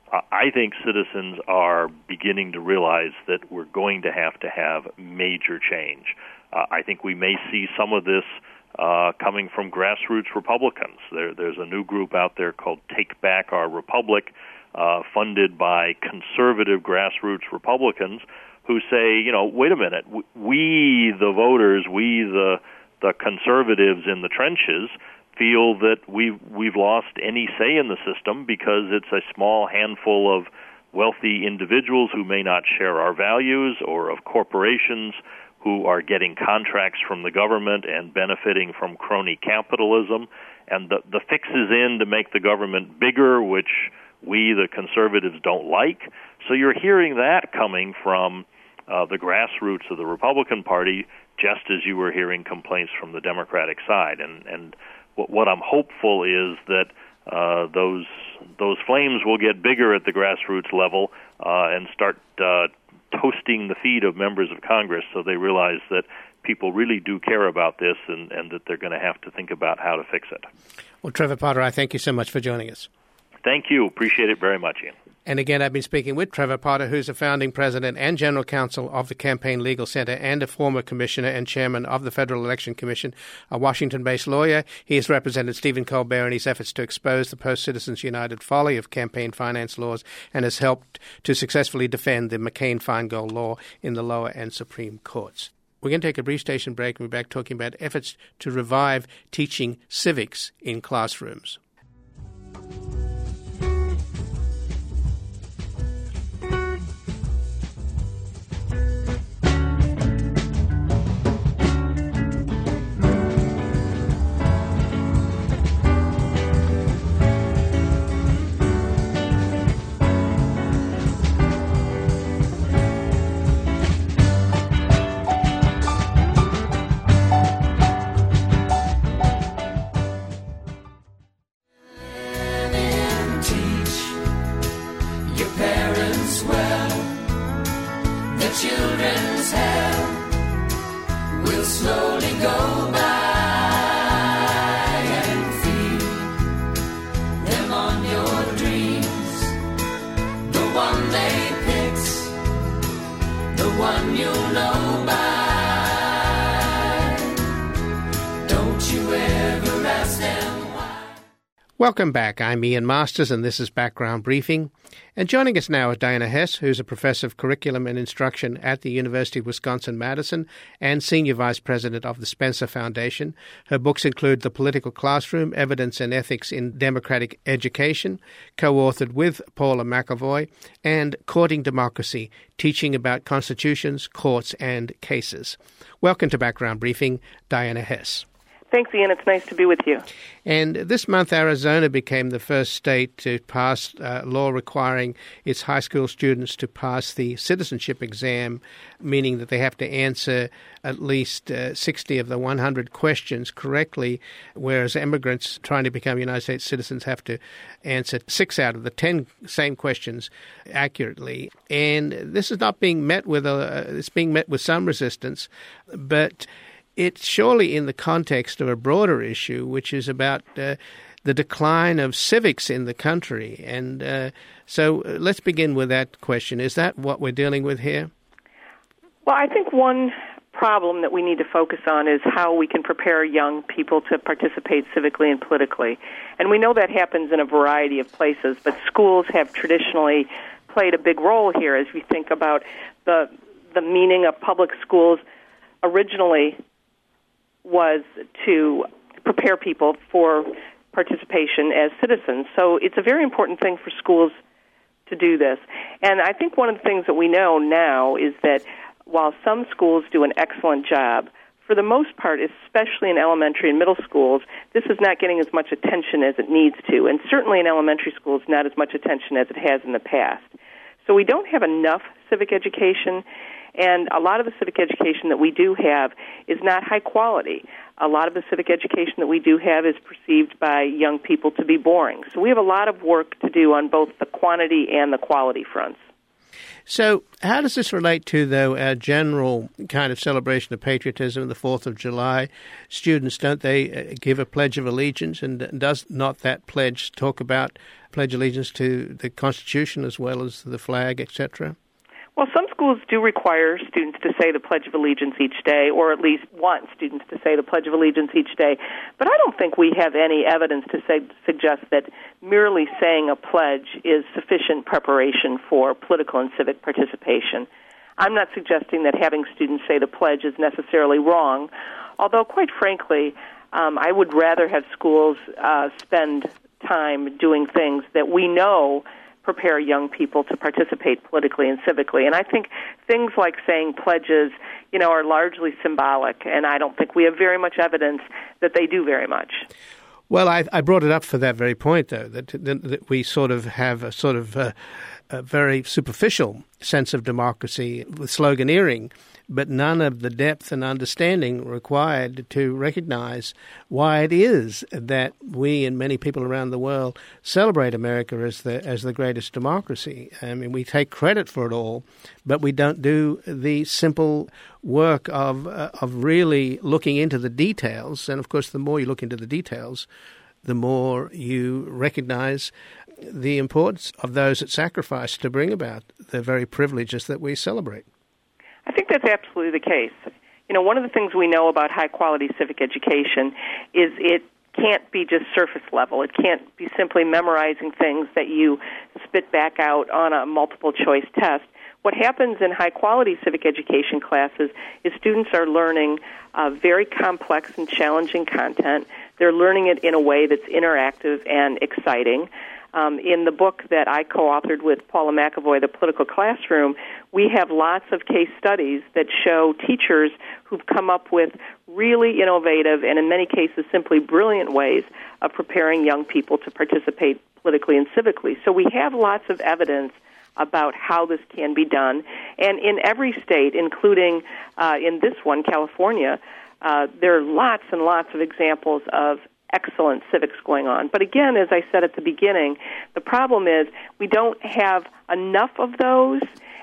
I think citizens are beginning to realize that we're going to have to have major change. Uh, I think we may see some of this uh, coming from grassroots Republicans. There, there's a new group out there called Take Back Our Republic, uh, funded by conservative grassroots Republicans who say, you know, wait a minute, we, the voters, we, the the conservatives in the trenches, feel that we've, we've lost any say in the system because it's a small handful of wealthy individuals who may not share our values, or of corporations who are getting contracts from the government and benefiting from crony capitalism. And the, the fix is in to make the government bigger, which we, the conservatives, don't like. So you're hearing that coming from uh, the grassroots of the Republican Party, just as you were hearing complaints from the Democratic side. And, and what, what I'm hopeful is that uh, those those flames will get bigger at the grassroots level uh, and start uh, toasting the feet of members of Congress, so they realize that people really do care about this, and, and that they're going to have to think about how to fix it. Well, Trevor Potter, I thank you so much for joining us. Thank you. Appreciate it very much, Ian. And again, I've been speaking with Trevor Potter, who's a founding president and general counsel of the Campaign Legal Center and a former commissioner and chairman of the Federal Election Commission, a Washington-based lawyer. He has represented Stephen Colbert in his efforts to expose the post-Citizens United folly of campaign finance laws, and has helped to successfully defend the McCain-Feingold law in the lower and Supreme Courts. We're going to take a brief station break, and we're back talking about efforts to revive teaching civics in classrooms. Children's hell will slowly go by, and feed them on your dreams. The one they pick's the one you'll know by. Don't you ever ask them why. Welcome back. I'm Ian Masters, and this is Background Briefing. And joining us now is Diana Hess, who's a professor of curriculum and instruction at the University of Wisconsin-Madison and senior vice president of the Spencer Foundation. Her books include The Political Classroom, Evidence and Ethics in Democratic Education, co-authored with Paula McAvoy, and Courting Democracy, Teaching About Constitutions, Courts, and Cases. Welcome to Background Briefing, Diana Hess. Thanks, Ian. It's nice to be with you. And this month, Arizona became the first state to pass a law requiring its high school students to pass the citizenship exam, meaning that they have to answer at least uh, sixty of the one hundred questions correctly, whereas immigrants trying to become United States citizens have to answer six out of the ten same questions accurately. And this is not being met with a, it's being met with some resistance, but it's surely in the context of a broader issue, which is about uh, the decline of civics in the country. And uh, so uh, let's begin with that question. Is that what we're dealing with here? Well, I think one problem that we need to focus on is how we can prepare young people to participate civically and politically. And we know that happens in a variety of places, but schools have traditionally played a big role here as we think about the the meaning of public schools originally was to prepare people for participation as citizens. So it's a very important thing for schools to do this. And I think one of the things that we know now is that while some schools do an excellent job, for the most part, especially in elementary and middle schools, this is not getting as much attention as it needs to. And certainly in elementary schools, not as much attention as it has in the past. So we don't have enough civic education. And a lot of the civic education that we do have is not high quality. A lot of the civic education that we do have is perceived by young people to be boring. So we have a lot of work to do on both the quantity and the quality fronts. So how does this relate to, though, our general kind of celebration of patriotism, the fourth of July? Students, don't they give a Pledge of Allegiance? And does not that pledge talk about pledge allegiance to the Constitution as well as the flag, et cetera? Well, some schools do require students to say the Pledge of Allegiance each day, or at least want students to say the Pledge of Allegiance each day. But I don't think we have any evidence to say, suggest that merely saying a pledge is sufficient preparation for political and civic participation. I'm not suggesting that having students say the pledge is necessarily wrong, although, quite frankly, um, I would rather have schools uh, spend time doing things that we know prepare young people to participate politically and civically. And I think things like saying pledges, you know, are largely symbolic, and I don't think we have very much evidence that they do very much. Well, I, I brought it up for that very point, though, that, that, that we sort of have a sort of uh, a very superficial sense of democracy with sloganeering, but none of the depth and understanding required to recognize why it is that we and many people around the world celebrate America as the as the greatest democracy. I mean, we take credit for it all, but we don't do the simple work of uh, of really looking into the details. And, of course, the more you look into the details, the more you recognize the importance of those that sacrifice to bring about the very privileges that we celebrate. I think that's absolutely the case. You know, one of the things we know about high-quality civic education is it can't be just surface level. It can't be simply memorizing things that you spit back out on a multiple-choice test. What happens in high-quality civic education classes is students are learning uh, very complex and challenging content. They're learning it in a way that's interactive and exciting. Um, in the book that I co-authored with Paula McAvoy, The Political Classroom, we have lots of case studies that show teachers who've come up with really innovative and, in many cases, simply brilliant ways of preparing young people to participate politically and civically. So we have lots of evidence about how this can be done. And in every state, including uh, in this one, California, uh, there are lots and lots of examples of excellent civics going on. But again, as I said at the beginning, the problem is we don't have enough of those,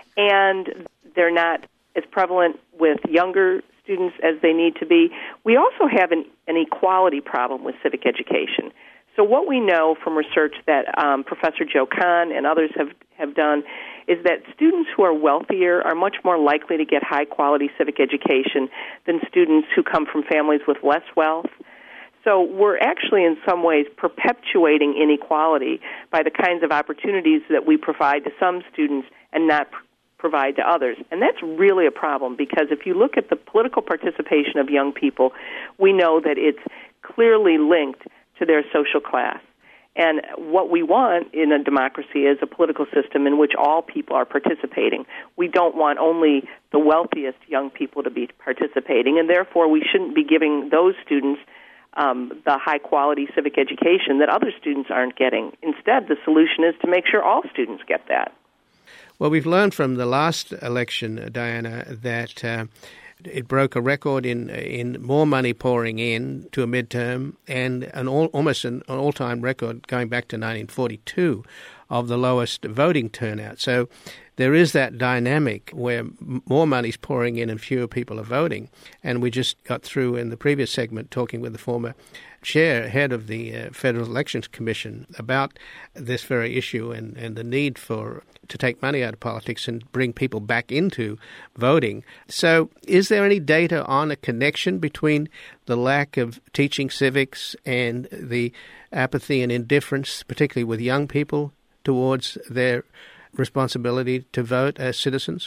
and they're not as prevalent with younger students as they need to be. We also have an, an equality problem with civic education. So what we know from research that um, Professor Joe Kahn and others have, have done is that students who are wealthier are much more likely to get high-quality civic education than students who come from families with less wealth. So we're actually in some ways perpetuating inequality by the kinds of opportunities that we provide to some students and not pr- provide to others. And that's really a problem, because if you look at the political participation of young people, we know that it's clearly linked to their social class. And what we want in a democracy is a political system in which all people are participating. We don't want only the wealthiest young people to be participating, and therefore we shouldn't be giving those students Um, the high-quality civic education that other students aren't getting. Instead, the solution is to make sure all students get that. Well, we've learned from the last election, Diana, that uh, it broke a record in in more money pouring in to a midterm, and an all, almost an, an all-time record going back to nineteen forty-two of the lowest voting turnout. So there is that dynamic where more money's pouring in and fewer people are voting. And we just got through in the previous segment talking with the former chair, head of the uh, Federal Elections Commission, about this very issue and, and the need for to take money out of politics and bring people back into voting. So is there any data on a connection between the lack of teaching civics and the apathy and indifference, particularly with young people, towards their responsibility to vote as citizens?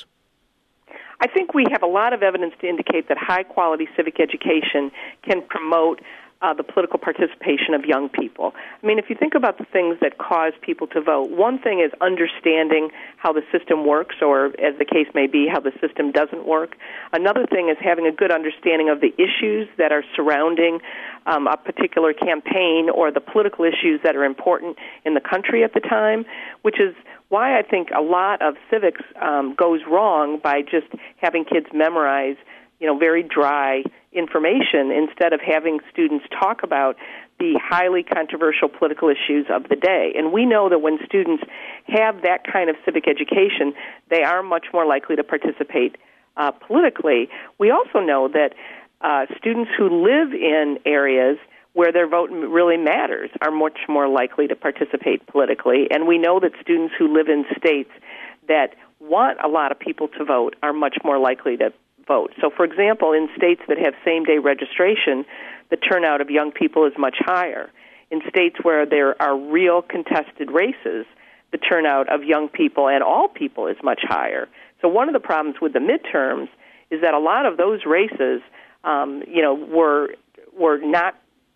I think we have a lot of evidence to indicate that high-quality civic education can promote uh, the political participation of young people. I mean, if you think about the things that cause people to vote, one thing is understanding how the system works, or as the case may be, how the system doesn't work. Another thing is having a good understanding of the issues that are surrounding um, a particular campaign or the political issues that are important in the country at the time, which is why I think a lot of civics um, goes wrong by just having kids memorize, you know, very dry information instead of having students talk about the highly controversial political issues of the day. And we know that when students have that kind of civic education, they are much more likely to participate uh, politically. We also know that uh, students who live in areas where their vote really matters are much more likely to participate politically. And we know that students who live in states that want a lot of people to vote are much more likely to vote. So, for example, in states that have same-day registration, the turnout of young people is much higher. In states where there are real contested races, the turnout of young people and all people is much higher. So one of the problems with the midterms is that a lot of those races, um, you know, were were not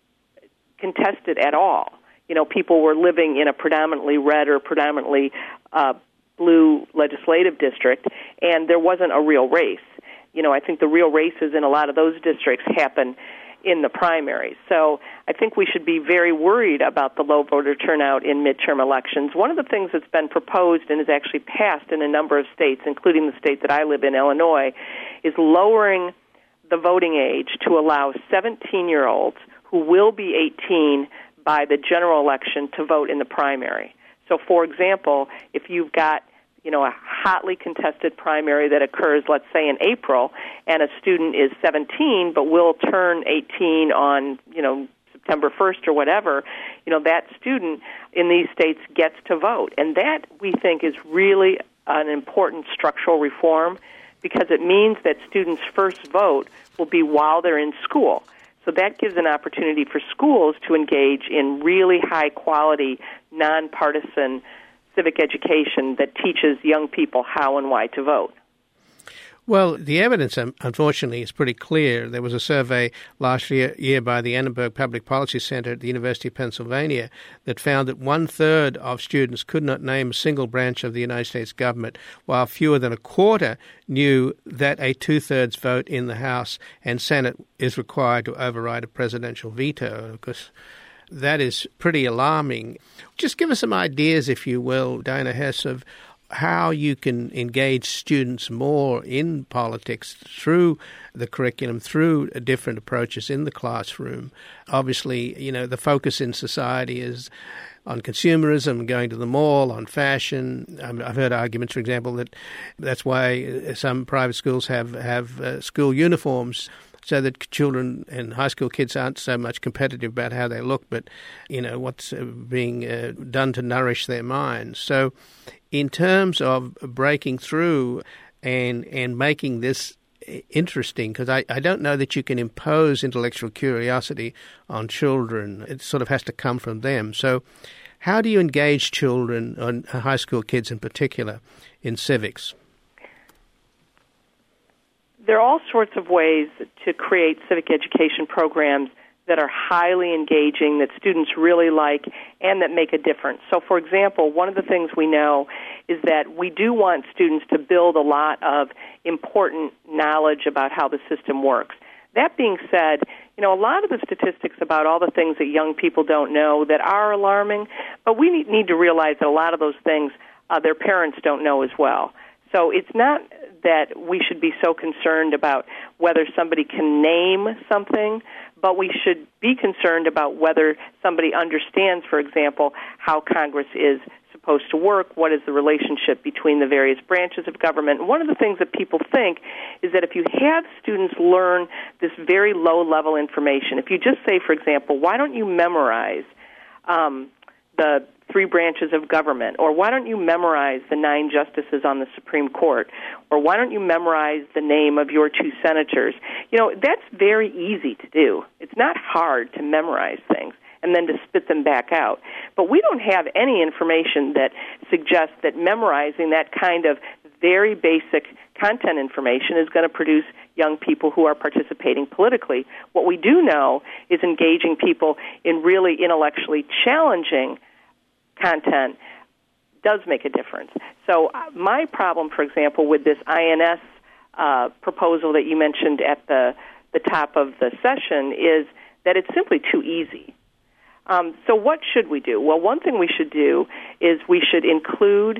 contested at all. You know, people were living in a predominantly red or predominantly uh, blue legislative district, and there wasn't a real race. You know, I think the real races in a lot of those districts happen in the primaries. So I think we should be very worried about the low voter turnout in midterm elections. One of the things that's been proposed and is actually passed in a number of states, including the state that I live in, Illinois, is lowering the voting age to allow seventeen-year-olds who will be eighteen by the general election to vote in the primary. So, for example, if you've got you know, a hotly contested primary that occurs, let's say, in April, and a student is seventeen but will turn eighteen on, you know, September first or whatever, you know, that student in these states gets to vote. And that, we think, is really an important structural reform because it means that students' first vote will be while they're in school. So that gives an opportunity for schools to engage in really high-quality, nonpartisan civic education that teaches young people how and why to vote. Well, the evidence, unfortunately, is pretty clear. There was a survey last year, year by the Annenberg Public Policy Center at the University of Pennsylvania that found that one-third of students could not name a single branch of the United States government, while fewer than a quarter knew that a two-thirds vote in the House and Senate is required to override a presidential veto. Of course, that is pretty alarming. Just give us some ideas, if you will, Diana Hess, of how you can engage students more in politics through the curriculum, through different approaches in the classroom. Obviously, you know, the focus in society is on consumerism, going to the mall, on fashion. I've heard arguments, for example, that that's why some private schools have, have uh, school uniforms, so that children and high school kids aren't so much competitive about how they look, but, you know, what's being uh, done to nourish their minds. So in terms of breaking through and and making this interesting, because I, I don't know that you can impose intellectual curiosity on children. It sort of has to come from them. So how do you engage children, and high school kids in particular, in civics? There are all sorts of ways to create civic education programs that are highly engaging, that students really like, and that make a difference. So, for example, one of the things we know is that we do want students to build a lot of important knowledge about how the system works. That being said, you know, a lot of the statistics about all the things that young people don't know that are alarming, but we need to realize that a lot of those things uh, their parents don't know as well. So it's not that we should be so concerned about whether somebody can name something, but we should be concerned about whether somebody understands, for example, how Congress is supposed to work, what is the relationship between the various branches of government. And one of the things that people think is that if you have students learn this very low-level information, if you just say, for example, why don't you memorize um, the three branches of government, or why don't you memorize the nine justices on the Supreme Court, or why don't you memorize the name of your two senators? You know, that's very easy to do. It's not hard to memorize things and then to spit them back out. But we don't have any information that suggests that memorizing that kind of very basic content information is going to produce young people who are participating politically. What we do know is engaging people in really intellectually challenging content does make a difference. So uh, my problem, for example, with this I N S uh, proposal that you mentioned at the, the top of the session is that it's simply too easy. Um, so what should we do? Well, one thing we should do is we should include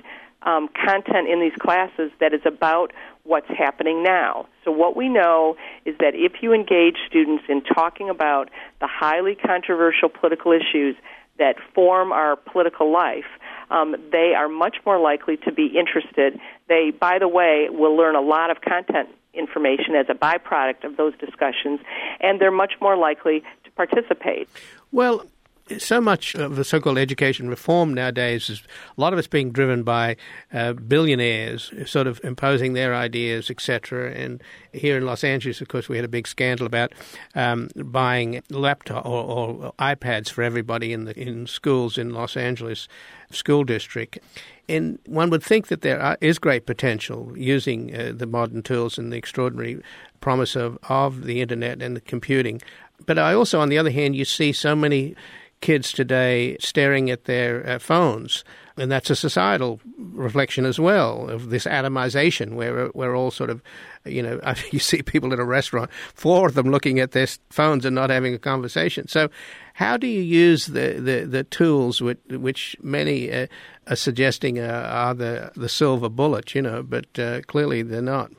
um, content in these classes that is about what's happening now. So what we know is that if you engage students in talking about the highly controversial political issues that form our political life, um, they are much more likely to be interested. They, by the way, will learn a lot of content information as a byproduct of those discussions, and they're much more likely to participate. Well, so much of the so-called education reform nowadays is a lot of it's being driven by uh, billionaires sort of imposing their ideas, et cetera. And here in Los Angeles, of course, we had a big scandal about um, buying laptop or, or iPads for everybody in the in schools in Los Angeles school district. And one would think that there are, is great potential using uh, the modern tools and the extraordinary promise of, of the Internet and the computing. But I also, on the other hand, you see so many kids today staring at their uh, phones, and that's a societal reflection as well of this atomization where we're all sort of, you know, you see people at a restaurant, four of them looking at their phones and not having a conversation. So how do you use the, the, the tools which, which many uh, are suggesting uh, are the, the silver bullet, you know, but uh, clearly they're not?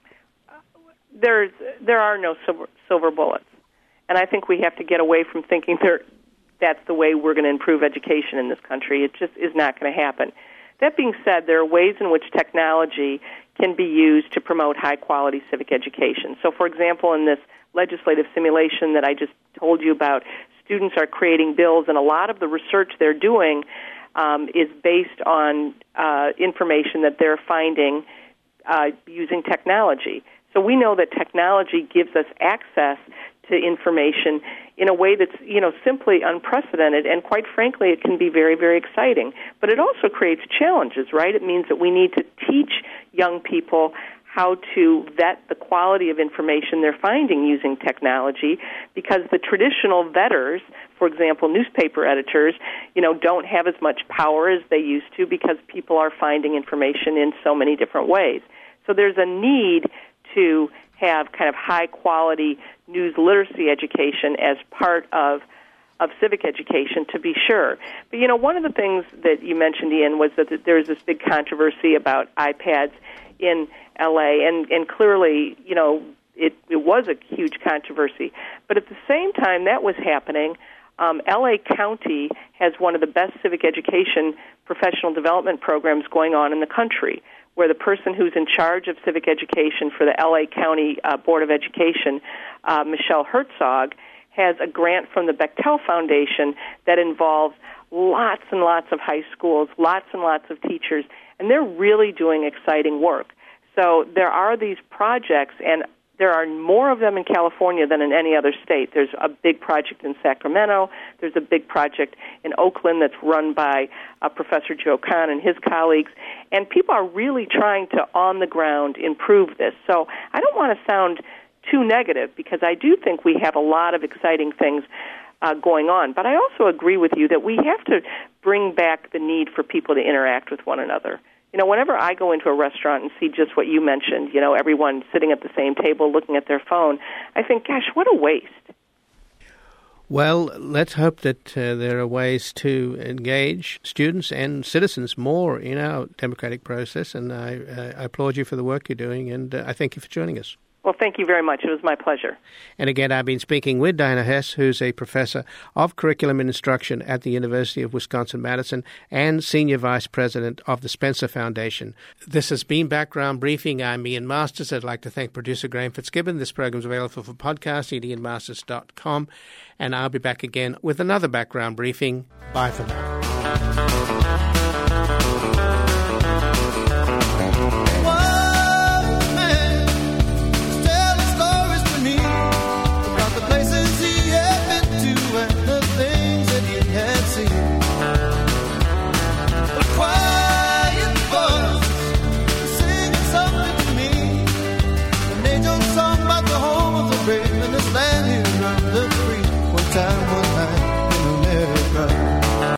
There's, there are no silver, silver bullets. And I think we have to get away from thinking there, that's the way we're going to improve education in this country. It just is not going to happen. That being said, there are ways in which technology can be used to promote high-quality civic education. So, for example, in this legislative simulation that I just told you about, students are creating bills, and a lot of the research they're doing um, is based on uh, information that they're finding uh, using technology. So we know that technology gives us access to information in a way that's, you know, simply unprecedented, and quite frankly, it can be very, very exciting. But it also creates challenges, right? It means that we need to teach young people how to vet the quality of information they're finding using technology, because the traditional vetters, for example, newspaper editors, you know, don't have as much power as they used to because people are finding information in so many different ways. So there's a need to have kind of high-quality news literacy education as part of of civic education, to be sure. But, you know, one of the things that you mentioned, Ian, was that there's this big controversy about iPads in L A, and, and clearly, you know, it, it was a huge controversy. But at the same time that was happening, um, L A County has one of the best civic education professional development programs going on in the country, where the person who's in charge of civic education for the L A County uh, Board of Education, uh, Michelle Herzog, has a grant from the Bechtel Foundation that involves lots and lots of high schools, lots and lots of teachers, and they're really doing exciting work. So there are these projects, and there are more of them in California than in any other state. There's a big project in Sacramento. There's a big project in Oakland that's run by uh, Professor Joe Kahn and his colleagues. And people are really trying to, on the ground, improve this. So I don't want to sound too negative, because I do think we have a lot of exciting things uh, going on. But I also agree with you that we have to bring back the need for people to interact with one another. You know, whenever I go into a restaurant and see just what you mentioned, you know, everyone sitting at the same table looking at their phone, I think, gosh, what a waste. Well, let's hope that uh, there are ways to engage students and citizens more in our democratic process, and I, uh, I applaud you for the work you're doing, and uh, I thank you for joining us. Well, thank you very much. It was my pleasure. And again, I've been speaking with Diana Hess, who's a professor of curriculum and instruction at the University of Wisconsin-Madison and senior vice president of the Spencer Foundation. This has been Background Briefing. I'm Ian Masters. I'd like to thank producer Graham Fitzgibbon. This program is available for podcasting at ian masters dot com. And I'll be back again with another Background Briefing. Bye for now.